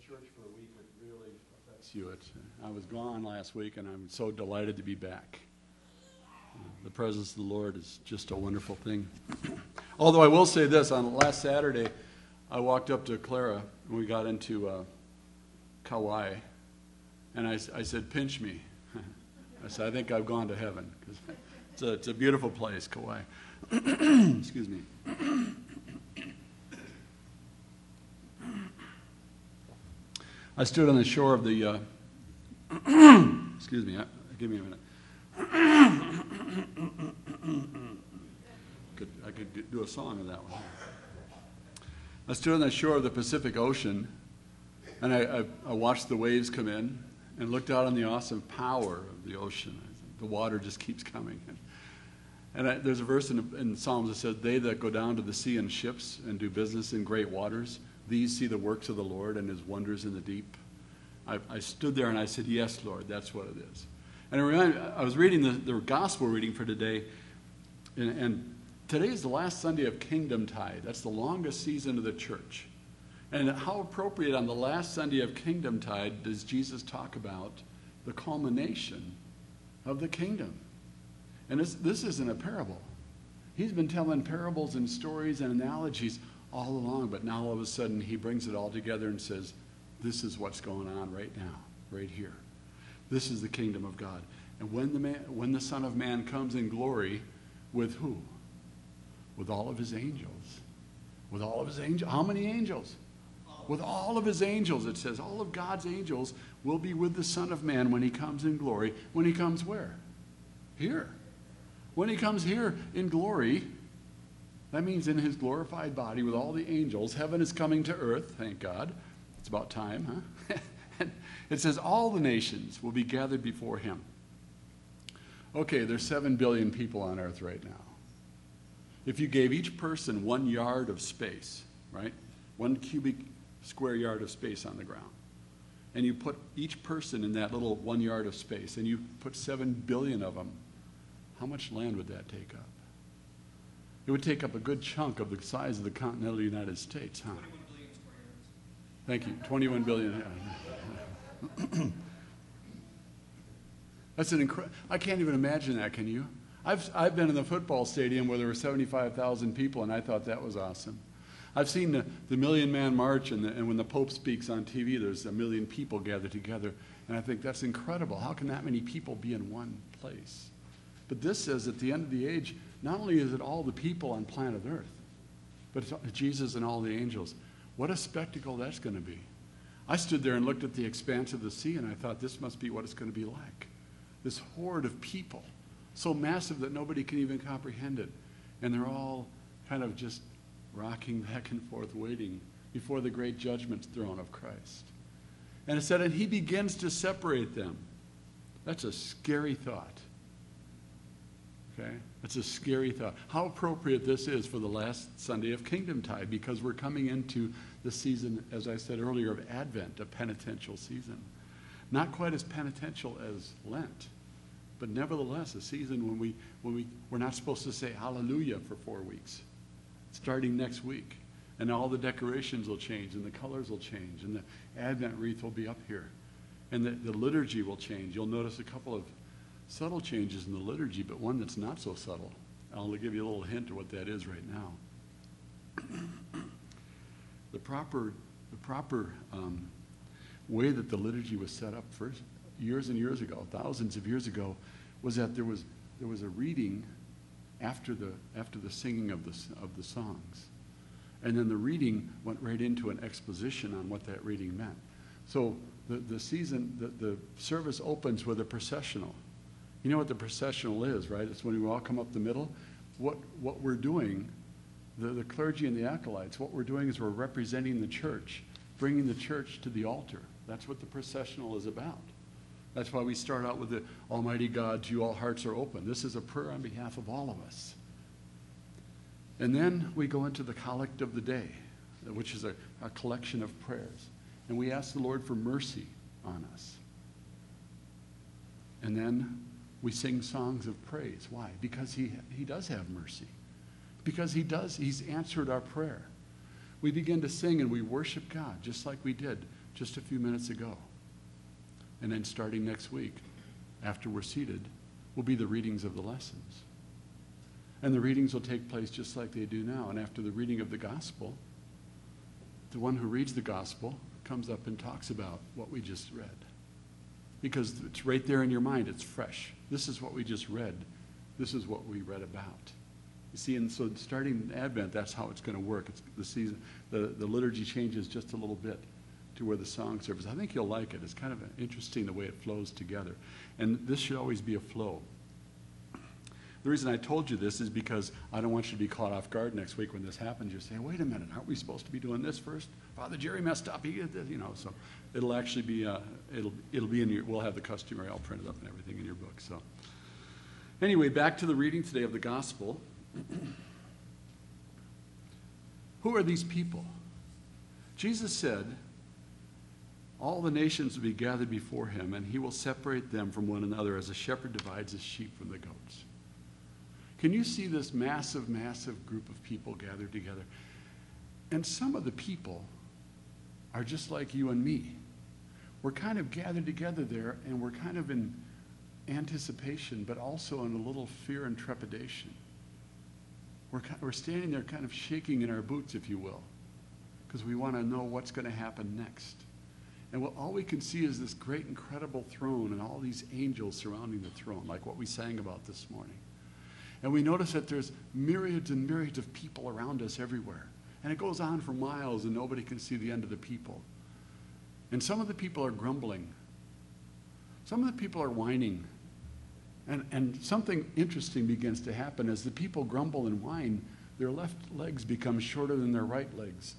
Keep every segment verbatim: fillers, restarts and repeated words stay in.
church for a week, it really affects you. It, I was gone last week, and I'm so delighted to be back. Uh, the presence of the Lord is just a wonderful thing. Although I will say this, on last Saturday, I walked up to Clara, and we got into uh, Kauai, and I, I said, pinch me. I said, I think I've gone to heaven, because it's a, it's a beautiful place, Kauai. Excuse me. I stood on the shore of the, uh, excuse me, uh, give me a minute. Could, I could do a song of that one. I stood on the shore of the Pacific Ocean, and I, I, I watched the waves come in and looked out on the awesome power of the ocean. The water just keeps coming. And, and I, there's a verse in, in Psalms that says, they that go down to the sea in ships and do business in great waters, these see the works of the Lord and his wonders in the deep. I, I stood there and I said, yes, Lord, that's what it is. And I, remember, I was reading the, the gospel reading for today, and, and today is the last Sunday of Kingdom Tide. That's the longest season of the church. And how appropriate on the last Sunday of Kingdom Tide does Jesus talk about the culmination of the kingdom. And this, this isn't a parable. He's been telling parables and stories and analogies all along, but now all of a sudden he brings it all together and says, this is what's going on right now, right here. This is the kingdom of God. And when the man, when the Son of Man comes in glory, with who? With all of his angels. With all of his angels. How many angels? With all of his angels. It says all of God's angels will be with the Son of Man when he comes in glory. When he comes where? Here. When he comes here in glory, that means in his glorified body with all the angels, heaven is coming to earth, thank God. It's about time, huh? It says all the nations will be gathered before him. Okay, there's seven billion people on earth right now. If you gave each person one yard of space, right? One cubic square yard of space on the ground, and you put each person in that little one yard of space, and you put seven billion of them, how much land would that take up? It would take up a good chunk of the size of the continental United States, huh? Thank you. twenty-one billion. That's an incredible. I can't even imagine that. Can you? I've I've been in the football stadium where there were seventy-five thousand people, and I thought that was awesome. I've seen the, the Million Man March, and, the, and when the Pope speaks on T V, there's a million people gathered together, and I think that's incredible. How can that many people be in one place? But this says at the end of the age, not only is it all the people on planet Earth, but it's Jesus and all the angels. What a spectacle that's going to be. I stood there and looked at the expanse of the sea, and I thought, this must be what it's going to be like. This horde of people, so massive that nobody can even comprehend it. And they're all kind of just rocking back and forth, waiting before the great judgment throne of Christ. And it said, and he begins to separate them. That's a scary thought. Okay? That's a scary thought. How appropriate this is for the last Sunday of Kingdom Tide, because we're coming into the season, as I said earlier, of Advent, a penitential season. Not quite as penitential as Lent, but nevertheless a season when, we, when we, we're not supposed to say hallelujah for four weeks. Starting next week. And all the decorations will change, and the colors will change, and the Advent wreath will be up here. And the, the liturgy will change. You'll notice a couple of subtle changes in the liturgy, but one that's not so subtle. I'll give you a little hint of what that is right now. The proper, the proper um, way that the liturgy was set up first, years and years ago, thousands of years ago, was that there was there was a reading after the after the singing of the of the songs, and then the reading went right into an exposition on what that reading meant. So the the season the, the service opens with a processional. You know what the processional is, right? It's when we all come up the middle. What what we're doing, the, the clergy and the acolytes, what we're doing is we're representing the church, bringing the church to the altar. That's what the processional is about. That's why we start out with the Almighty God, to you all hearts are open. This is a prayer on behalf of all of us. And then we go into the collect of the day, which is a, a collection of prayers. And we ask the Lord for mercy on us. And then we sing songs of praise. Why? Because he, he does have mercy. Because he does, he's answered our prayer. We begin to sing and we worship God, just like we did just a few minutes ago. And then starting next week, after we're seated, will be the readings of the lessons. And the readings will take place just like they do now. And after the reading of the gospel, the one who reads the gospel comes up and talks about what we just read. Because it's right there in your mind. It's fresh. This is what we just read. This is what we read about. You see, and so starting Advent, that's how it's going to work. It's the season, the, the liturgy changes just a little bit to where the song service. I think you'll like it. It's kind of interesting the way it flows together. And this should always be a flow. The reason I told you this is because I don't want you to be caught off guard next week when this happens. You're saying, wait a minute, aren't we supposed to be doing this first? Father Jerry messed up. He did this, you know. So it'll actually be, uh, it'll, it'll be in your, we'll have the customary all printed up and everything in your book. So anyway, back to the reading today of the gospel. Who are these people? Jesus said, all the nations will be gathered before him, and he will separate them from one another as a shepherd divides his sheep from the goats. Can you see this massive, massive group of people gathered together? And some of the people are just like you and me. We're kind of gathered together there, and we're kind of in anticipation, but also in a little fear and trepidation. We're, we're standing there kind of shaking in our boots, if you will, because we want to know what's going to happen next. And what, all we can see is this great, incredible throne and all these angels surrounding the throne, like what we sang about this morning. And we notice that there's myriads and myriads of people around us everywhere. And it goes on for miles, and nobody can see the end of the people. And some of the people are grumbling. Some of the people are whining. And, and something interesting begins to happen. As the people grumble and whine, their left legs become shorter than their right legs.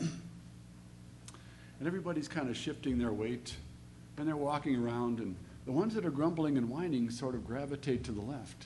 And everybody's kind of shifting their weight, and they're walking around, and the ones that are grumbling and whining sort of gravitate to the left.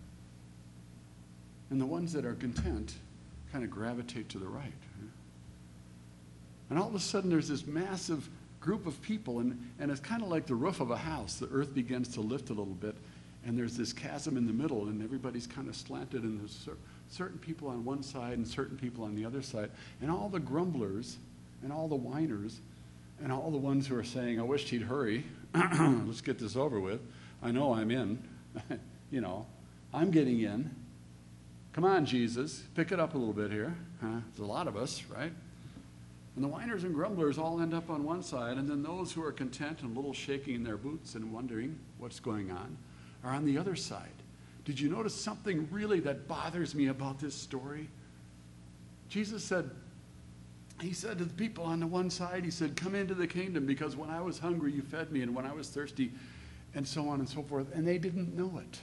And the ones that are content kind of gravitate to the right. And all of a sudden there's this massive group of people, and, and it's kind of like the roof of a house. The earth begins to lift a little bit, and there's this chasm in the middle, and everybody's kind of slanted, and there's cer- certain people on one side and certain people on the other side. And all the grumblers and all the whiners and all the ones who are saying, I wished he'd hurry. Let's get this over with. I know I'm in. You know, I'm getting in. Come on, Jesus, pick it up a little bit here. Huh? There's a lot of us, right? And the whiners and grumblers all end up on one side, and then those who are content and a little shaking in their boots and wondering what's going on are on the other side. Did you notice something really that bothers me about this story? Jesus said, he said to the people on the one side, he said, come into the kingdom, because when I was hungry, you fed me, and when I was thirsty, and so on and so forth. And they didn't know it.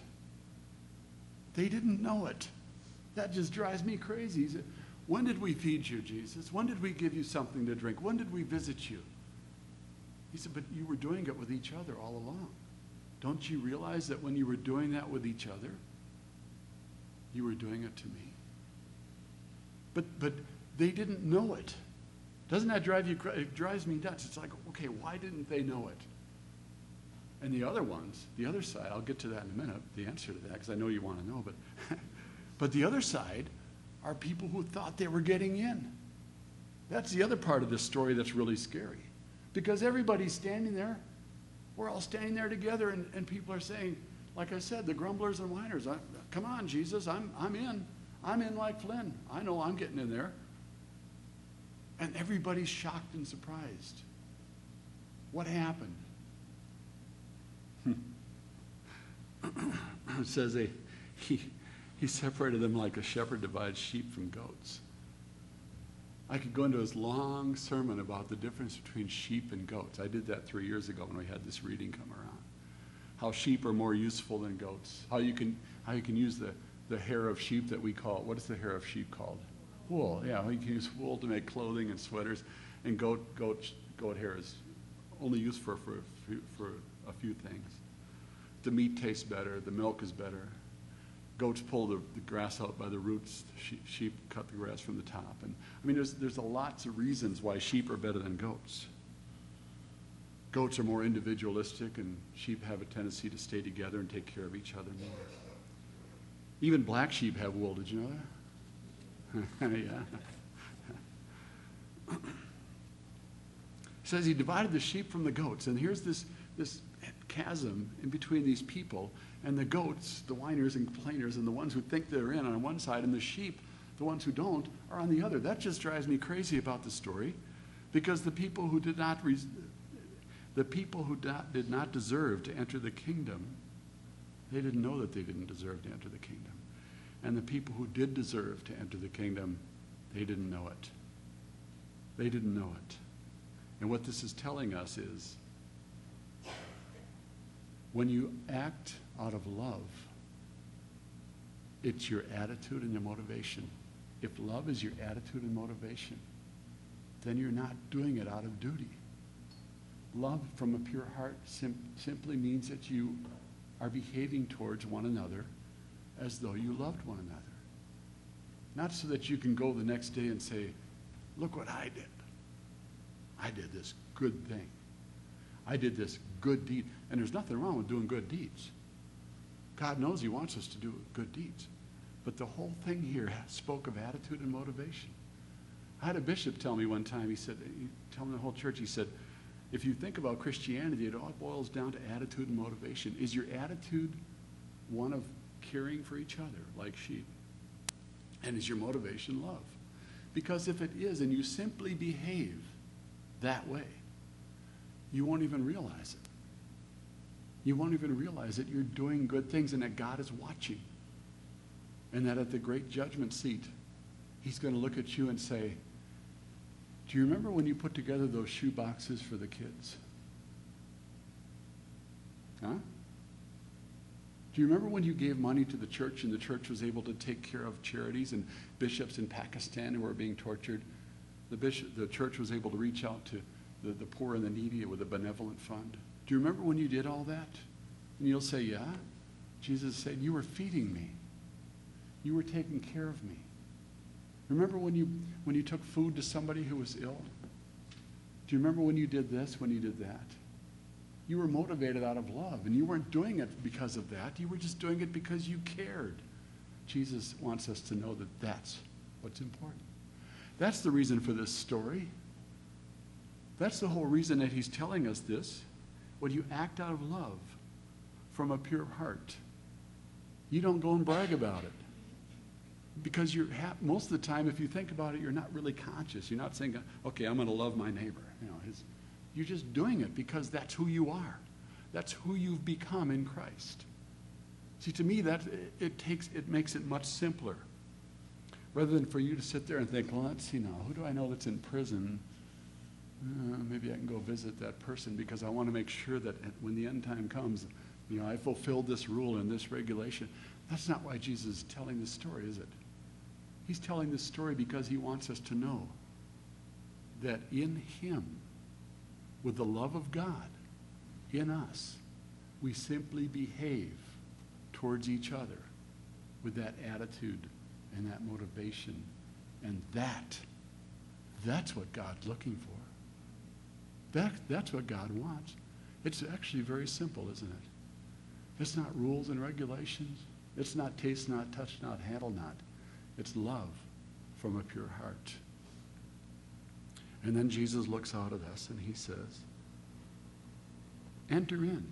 They didn't know it. That just drives me crazy. He said, when did we feed you, Jesus? When did we give you something to drink? When did we visit you? He said, but you were doing it with each other all along. Don't you realize that when you were doing that with each other, you were doing it to me? But but they didn't know it. Doesn't that drive you crazy? It drives me nuts. It's like, okay, why didn't they know it? And the other ones, the other side, I'll get to that in a minute, the answer to that, because I know you want to know, but but the other side are people who thought they were getting in. That's the other part of this story that's really scary. Because everybody's standing there. We're all standing there together, and, and people are saying, like I said, the grumblers and whiners, I, come on, Jesus, I'm, I'm in. I'm in like Flynn. I know I'm getting in there. And everybody's shocked and surprised. What happened? It says they, he, he separated them like a shepherd divides sheep from goats. I could go into this long sermon about the difference between sheep and goats. I did that three years ago when we had this reading come around. How sheep are more useful than goats. How you can, how you can use the, the hair of sheep that we call, what is the hair of sheep called? Wool. Yeah, you can use wool to make clothing and sweaters. And goat, goat, goat hair is only used for, for, for a few things. The meat tastes better. The milk is better. Goats pull the, the grass out by the roots. Sheep, sheep cut the grass from the top. And I mean, there's there's a lots of reasons why sheep are better than goats. Goats are more individualistic, and sheep have a tendency to stay together and take care of each other more. Even black sheep have wool. Did you know that? Yeah. He says he divided the sheep from the goats. And here's this, this chasm in between these people and the goats, the whiners and complainers, and the ones who think they're in on one side, and the sheep, the ones who don't, are on the other. That just drives me crazy about the story, because the people who did not, res- the people who not, did not deserve to enter the kingdom, they didn't know that they didn't deserve to enter the kingdom. And the people who did deserve to enter the kingdom, they didn't know it. They didn't know it. And what this is telling us is, when you act out of love, it's your attitude and your motivation. If love is your attitude and motivation, then you're not doing it out of duty. Love from a pure heart sim- simply means that you are behaving towards one another as though you loved one another. Not so that you can go the next day and say, look what I did. I did this good thing. I did this good deed. And there's nothing wrong with doing good deeds. God knows he wants us to do good deeds. But the whole thing here spoke of attitude and motivation. I had a bishop tell me one time, he said, he told me the whole church, he said, if you think about Christianity, it all boils down to attitude and motivation. Is your attitude one of caring for each other like sheep? And is your motivation love? Because if it is, and you simply behave that way, you won't even realize it. You won't even realize that you're doing good things and that God is watching. And that at the great judgment seat, he's going to look at you and say, do you remember when you put together those shoe boxes for the kids? Huh? Do you remember when you gave money to the church and the church was able to take care of charities and bishops in Pakistan who were being tortured? The bishop, the church was able to reach out to the, the poor and the needy with a benevolent fund. Do you remember when you did all that? And you'll say, yeah. Jesus said, you were feeding me. You were taking care of me. Remember when you when you took food to somebody who was ill? Do you remember when you did this, when you did that? You were motivated out of love, and you weren't doing it because of that. You were just doing it because you cared. Jesus wants us to know that that's what's important. That's the reason for this story. That's the whole reason that he's telling us this. When you act out of love from a pure heart, you don't go and brag about it. Because you're ha- most of the time, if you think about it, you're not really conscious. You're not saying, okay, I'm going to love my neighbor. You know, his, you're just doing it because that's who you are. That's who you've become in Christ. See, to me, that it, it takes it makes it much simpler. Rather than for you to sit there and think, well, let's see now, who do I know that's in prison? Uh, maybe I can go visit that person because I want to make sure that when the end time comes, you know, I fulfilled this rule and this regulation. That's not why Jesus is telling this story, is it? He's telling this story because he wants us to know that in him, with the love of God in us, we simply behave towards each other with that attitude and that motivation. And that, that's what God's looking for. That, that's what God wants. It's actually very simple, isn't it? It's not rules and regulations. It's not taste not, touch not, handle not. It's love from a pure heart. And then Jesus looks out at us and he says, enter in.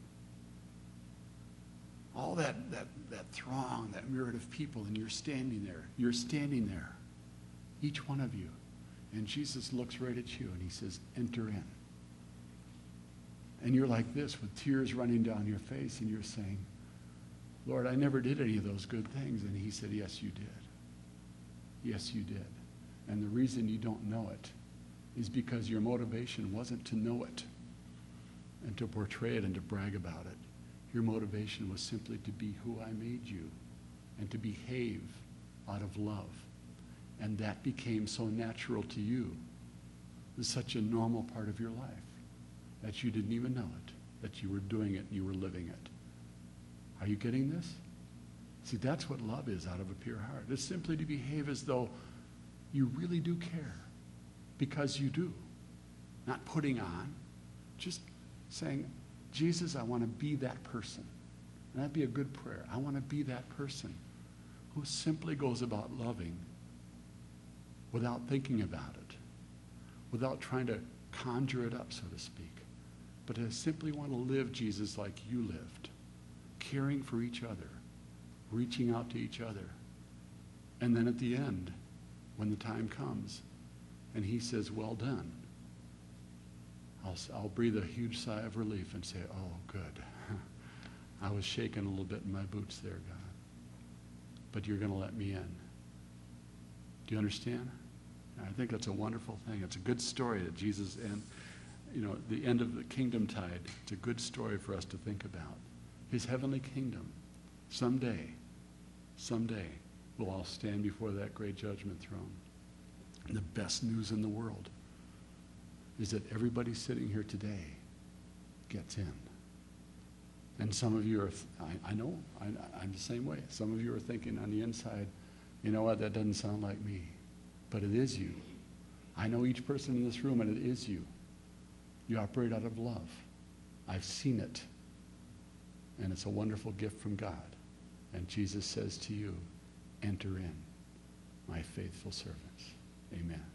All that, that, that throng, that myriad of people, and you're standing there. You're standing there, each one of you. And Jesus looks right at you and he says, enter in. And you're like this with tears running down your face and you're saying, Lord, I never did any of those good things. And he said, yes, you did. Yes, you did. And the reason you don't know it is because your motivation wasn't to know it and to portray it and to brag about it. Your motivation was simply to be who I made you and to behave out of love. And that became so natural to you. It was such a normal part of your life that you didn't even know it, that you were doing it and you were living it. Are you getting this? See, that's what love is out of a pure heart. It's simply to behave as though you really do care, because you do. Not putting on, just saying, Jesus, I want to be that person. And that'd be a good prayer. I want to be that person who simply goes about loving without thinking about it, without trying to conjure it up, so to speak, but to simply want to live Jesus like you lived, caring for each other, reaching out to each other. And then at the end, when the time comes, and he says, well done, I'll, I'll breathe a huge sigh of relief and say, oh, good. I was shaking a little bit in my boots there, God. But you're going to let me in. Do you understand? I think that's a wonderful thing. It's a good story that Jesus, and you know, the end of the kingdom tide, it's a good story for us to think about. His heavenly kingdom, someday, someday, we'll all stand before that great judgment throne. And the best news in the world is that everybody sitting here today gets in. And some of you are, I, I know, I, I'm the same way. Some of you are thinking on the inside, you know what, that doesn't sound like me. But it is you. I know each person in this room, and it is you. You operate out of love. I've seen it. And it's a wonderful gift from God. And Jesus says to you, enter in, my faithful servants. Amen.